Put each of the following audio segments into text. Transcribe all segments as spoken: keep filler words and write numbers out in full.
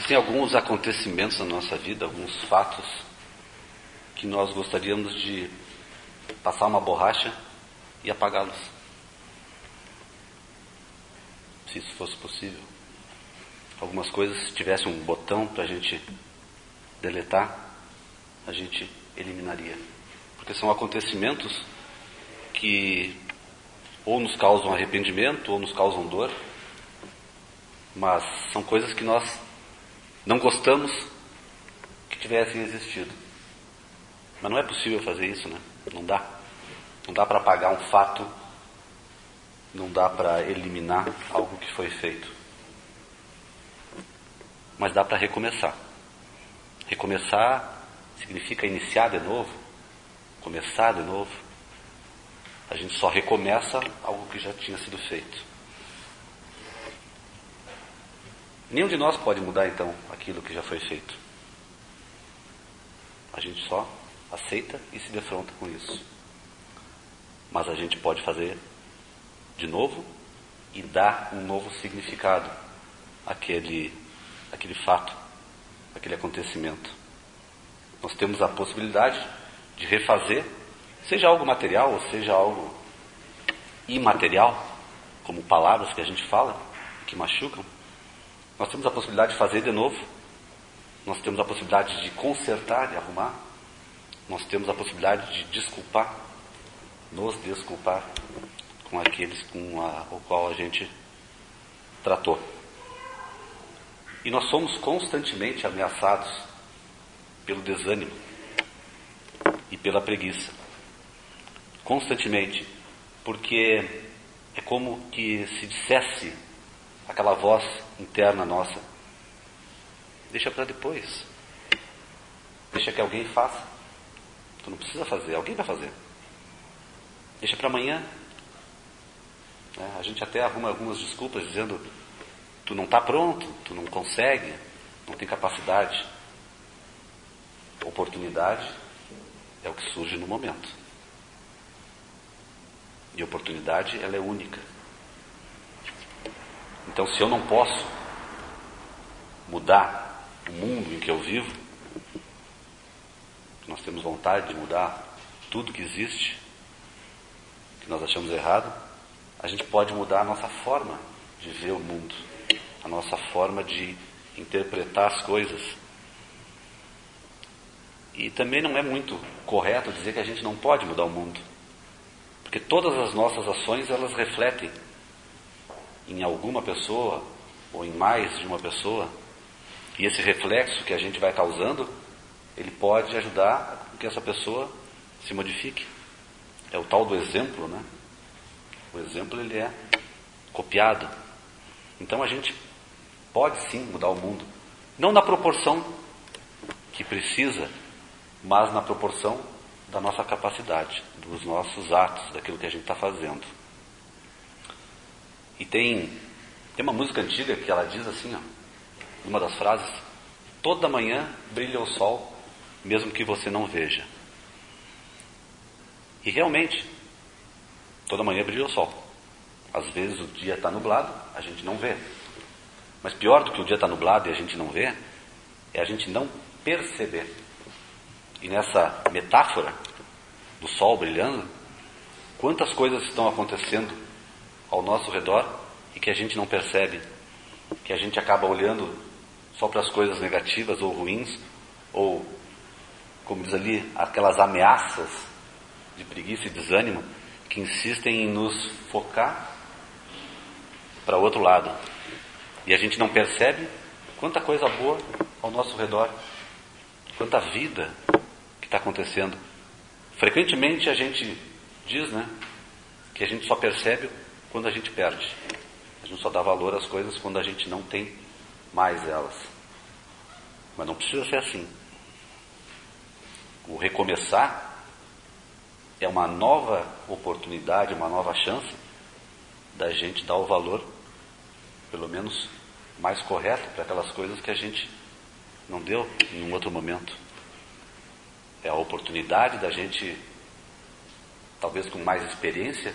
Existem alguns acontecimentos na nossa vida, alguns fatos, que nós gostaríamos de passar uma borracha e apagá-los. Se isso fosse possível. Algumas coisas, se tivesse um botão para a gente deletar, a gente eliminaria. Porque são acontecimentos que ou nos causam arrependimento, ou nos causam dor, mas são coisas que nós não gostamos que tivessem existido. Mas não é possível fazer isso, né? Não dá. Não dá para apagar um fato, não dá para eliminar algo que foi feito. Mas dá para recomeçar. Recomeçar significa iniciar de novo, começar de novo. A gente só recomeça algo que já tinha sido feito. Nenhum de nós pode mudar, então, aquilo que já foi feito. A gente só aceita e se defronta com isso. Mas a gente pode fazer de novo e dar um novo significado àquele, àquele fato, àquele acontecimento. Nós temos a possibilidade de refazer, seja algo material ou seja algo imaterial, como palavras que a gente fala, que machucam. Nós temos a possibilidade de fazer de novo. Nós temos a possibilidade de consertar e arrumar. Nós temos a possibilidade de desculpar, nos desculpar com aqueles com a, o qual a gente tratou. E nós somos constantemente ameaçados pelo desânimo e pela preguiça. Constantemente. Porque é como que se dissesse aquela voz interna nossa: deixa para depois. Deixa que alguém faça. Tu não precisa fazer, alguém vai fazer. Deixa para amanhã. É, a gente até arruma algumas desculpas dizendo: tu não está pronto, tu não consegue, não tem capacidade. Oportunidade é o que surge no momento. E oportunidade, ela é única. Então, se eu não posso mudar o mundo em que eu vivo, nós temos vontade de mudar tudo que existe, que nós achamos errado, a gente pode mudar a nossa forma de ver o mundo, a nossa forma de interpretar as coisas. E também não é muito correto dizer que a gente não pode mudar o mundo, porque todas as nossas ações, elas refletem em alguma pessoa, ou em mais de uma pessoa, e esse reflexo que a gente vai causando, ele pode ajudar a que essa pessoa se modifique. É o tal do exemplo, né? O exemplo, ele é copiado. Então a gente pode sim mudar o mundo, não na proporção que precisa, mas na proporção da nossa capacidade, dos nossos atos, daquilo que a gente está fazendo. E tem, tem uma música antiga que ela diz assim, ó, uma das frases: toda manhã brilha o sol, mesmo que você não veja. E realmente, toda manhã brilha o sol. Às vezes o dia está nublado, a gente não vê. Mas pior do que o dia está nublado e a gente não vê, é a gente não perceber. E nessa metáfora do sol brilhando, quantas coisas estão acontecendo ao nosso redor e que a gente não percebe, que a gente acaba olhando só para as coisas negativas ou ruins, ou, como diz ali, aquelas ameaças de preguiça e desânimo que insistem em nos focar para o outro lado. E a gente não percebe quanta coisa boa ao nosso redor, quanta vida que está acontecendo. Frequentemente a gente diz, né, que a gente só percebe quando a gente perde. A gente só dá valor às coisas quando a gente não tem mais elas. Mas não precisa ser assim. O recomeçar é uma nova oportunidade, uma nova chance da gente dar o valor, pelo menos mais correto, para aquelas coisas que a gente não deu em um outro momento. É a oportunidade da gente, talvez com mais experiência,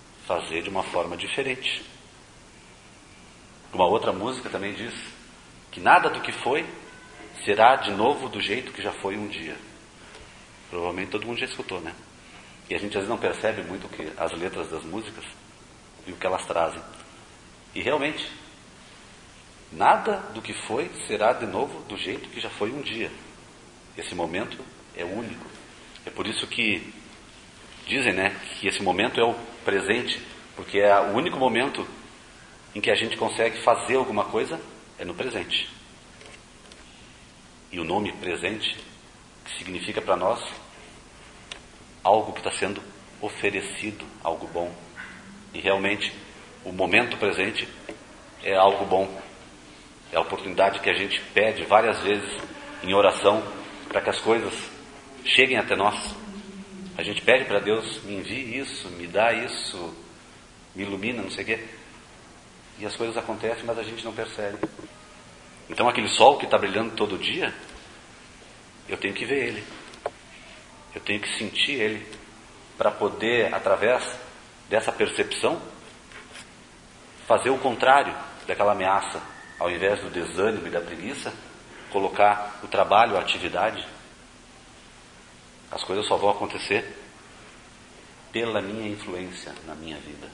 fazer de uma forma diferente. Uma outra música também diz: que nada do que foi será de novo do jeito que já foi um dia. Provavelmente todo mundo já escutou, né? E a gente às vezes não percebe muito que as letras das músicas e o que elas trazem. E realmente, nada do que foi será de novo do jeito que já foi um dia. Esse momento é único. É por isso que dizem, né, que esse momento é o presente, porque é o único momento em que a gente consegue fazer alguma coisa é no presente. E o nome presente, que significa para nós algo que está sendo oferecido, algo bom. E realmente, o momento presente é algo bom. É a oportunidade que a gente pede várias vezes em oração para que as coisas cheguem até nós. A gente pede para Deus, me envie isso, me dá isso, me ilumina, não sei o quê. E as coisas acontecem, mas a gente não percebe. Então aquele sol que está brilhando todo dia, eu tenho que ver ele. Eu tenho que sentir ele para poder, através dessa percepção, fazer o contrário daquela ameaça. Ao invés do desânimo e da preguiça, colocar o trabalho, a atividade. As coisas só vão acontecer pela minha influência na minha vida.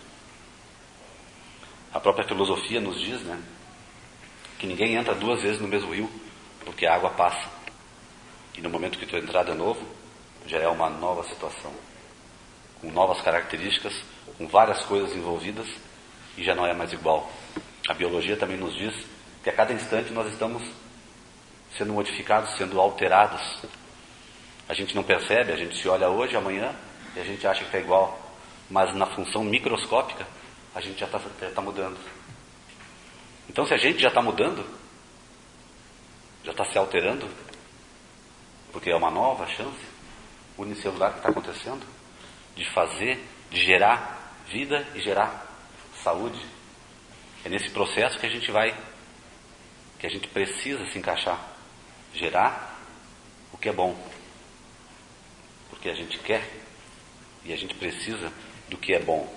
A própria filosofia nos diz, né, que ninguém entra duas vezes no mesmo rio, porque a água passa. E no momento que tu entrar de novo, já é uma nova situação, com novas características, com várias coisas envolvidas, e já não é mais igual. A biologia também nos diz que a cada instante nós estamos sendo modificados, sendo alterados. A gente não percebe, a gente se olha hoje, amanhã, e a gente acha que está igual. Mas na função microscópica, a gente já está já tá mudando. Então se a gente já está mudando, já está se alterando, porque é uma nova chance unicelular que está acontecendo, de fazer, de gerar vida e gerar saúde. É nesse processo que a gente vai, que a gente precisa se encaixar, gerar o que é bom, porque a gente quer e a gente precisa do que é bom.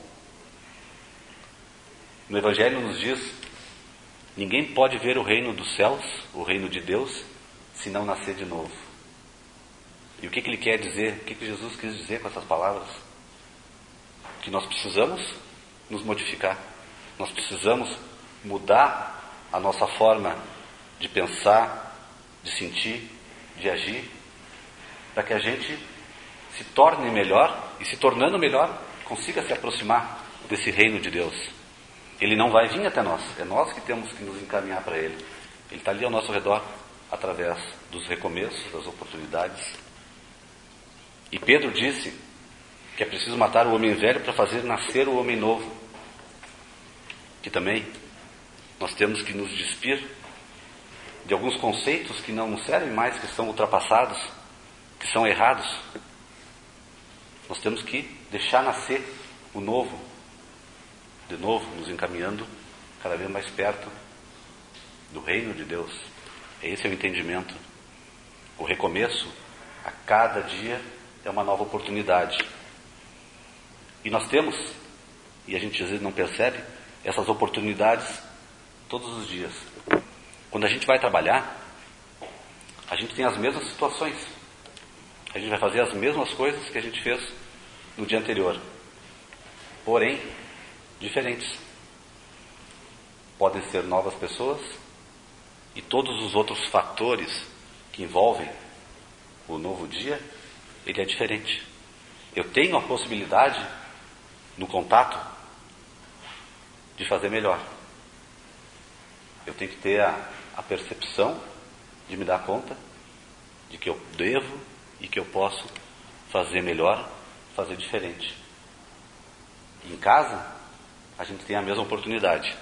No Evangelho nos diz, ninguém pode ver o reino dos céus, o reino de Deus, se não nascer de novo. E o que, que ele quer dizer, o que, que Jesus quis dizer com essas palavras? Que nós precisamos nos modificar, nós precisamos mudar a nossa forma de pensar, de sentir, de agir, para que a gente se torne melhor e, se tornando melhor, consiga se aproximar desse reino de Deus. Ele não vai vir até nós, é nós que temos que nos encaminhar para Ele. Ele está ali ao nosso redor, através dos recomeços, das oportunidades. E Pedro disse que é preciso matar o homem velho para fazer nascer o homem novo. Que também nós temos que nos despir de alguns conceitos que não servem mais, que são ultrapassados, que são errados. Nós temos que deixar nascer o novo, de novo, nos encaminhando cada vez mais perto do reino de Deus. Esse é o entendimento. O recomeço, a cada dia, é uma nova oportunidade. E nós temos, e a gente às vezes não percebe, essas oportunidades todos os dias. Quando a gente vai trabalhar, a gente tem as mesmas situações. A gente vai fazer as mesmas coisas que a gente fez no dia anterior. Porém, diferentes. Podem ser novas pessoas e todos os outros fatores que envolvem o novo dia, ele é diferente. Eu tenho a possibilidade, no contato, de fazer melhor. Eu tenho que ter a, a percepção de me dar conta de que eu devo e que eu posso fazer melhor, fazer diferente. E em casa, a gente tem a mesma oportunidade.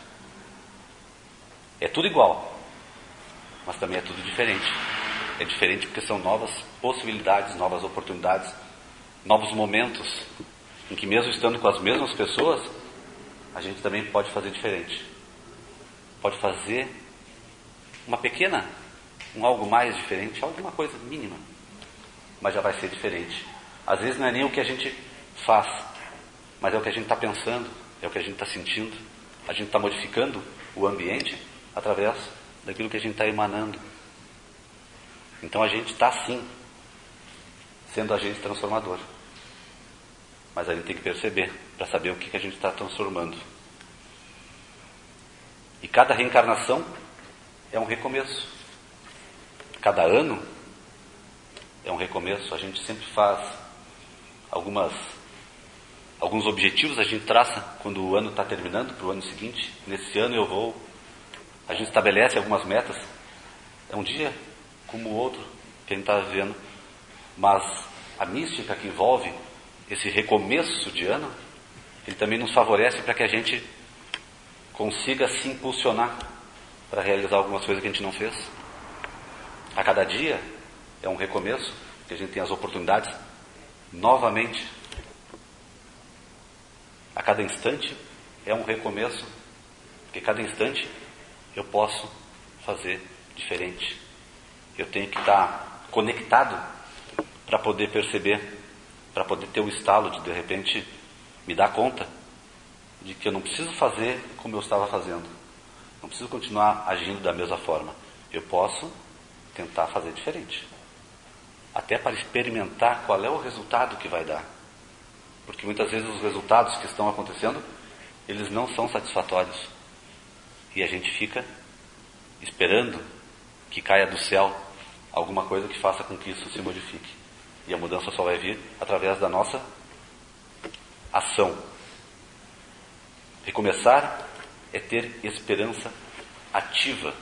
É tudo igual, mas também é tudo diferente. É diferente porque são novas possibilidades, novas oportunidades, novos momentos, em que mesmo estando com as mesmas pessoas, a gente também pode fazer diferente. Pode fazer uma pequena, um algo mais diferente, alguma coisa mínima, mas já vai ser diferente. Às vezes não é nem o que a gente faz, mas é o que a gente está pensando, é o que a gente está sentindo. A gente está modificando o ambiente através daquilo que a gente está emanando. Então a gente está sim sendo agente transformador. Mas a gente tem que perceber, para saber o que, que a gente está transformando. E cada reencarnação é um recomeço. Cada ano é um recomeço. A gente sempre faz algumas, alguns objetivos, a gente traça quando o ano está terminando, para o ano seguinte. Nesse ano eu vou... A gente estabelece algumas metas. É um dia como o outro que a gente está vivendo. Mas a mística que envolve esse recomeço de ano, ele também nos favorece para que a gente consiga se impulsionar para realizar algumas coisas que a gente não fez. A cada dia é um recomeço, que a gente tem as oportunidades novamente. A cada instante é um recomeço, porque cada instante eu posso fazer diferente. Eu tenho que estar conectado para poder perceber, para poder ter o estalo de, de repente, me dar conta de que eu não preciso fazer como eu estava fazendo. Não preciso continuar agindo da mesma forma. Eu posso tentar fazer diferente. Até para experimentar qual é o resultado que vai dar. Porque muitas vezes os resultados que estão acontecendo, eles não são satisfatórios. E a gente fica esperando que caia do céu alguma coisa que faça com que isso se modifique. E a mudança só vai vir através da nossa ação. Recomeçar é ter esperança ativa.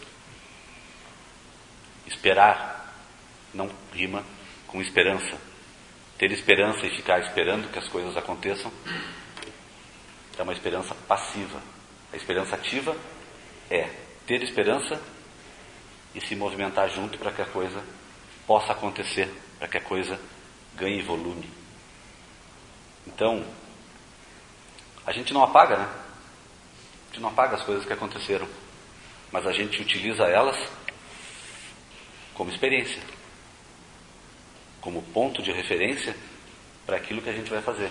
Esperar não rima com esperança. Ter esperança e ficar esperando que as coisas aconteçam é uma esperança passiva. A esperança ativa é ter esperança e se movimentar junto para que a coisa possa acontecer, para que a coisa ganhe volume. Então, a gente não apaga, né? A gente não apaga as coisas que aconteceram, mas a gente utiliza elas como experiência, como ponto de referência para aquilo que a gente vai fazer.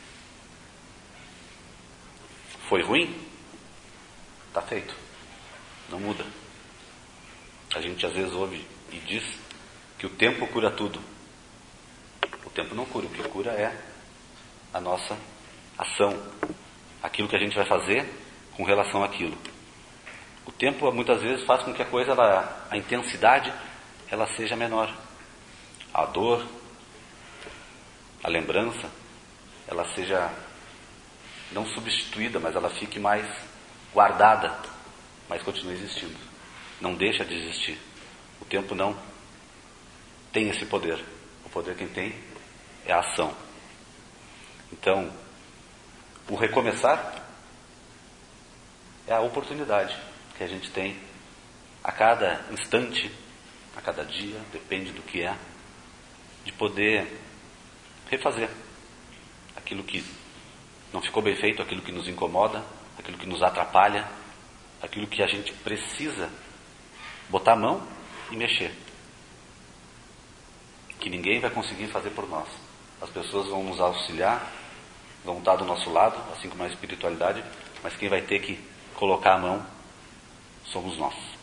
Foi ruim? Está feito. Não muda. A gente às vezes ouve e diz que o tempo cura tudo. O tempo não cura, o que cura é a nossa ação, aquilo que a gente vai fazer com relação àquilo. O tempo muitas vezes faz com que a coisa, ela, a intensidade, ela seja menor. A dor, a lembrança, ela seja não substituída, mas ela fique mais guardada, mas continua existindo. Não deixa de existir. O tempo não tem esse poder. O poder quem tem é a ação. Então, o recomeçar é a oportunidade que a gente tem a cada instante, a cada dia, depende do que é, de poder refazer aquilo que não ficou bem feito, aquilo que nos incomoda, aquilo que nos atrapalha, aquilo que a gente precisa botar a mão e mexer. Que ninguém vai conseguir fazer por nós. As pessoas vão nos auxiliar, vão estar do nosso lado, assim como a espiritualidade, mas quem vai ter que colocar a mão somos nós.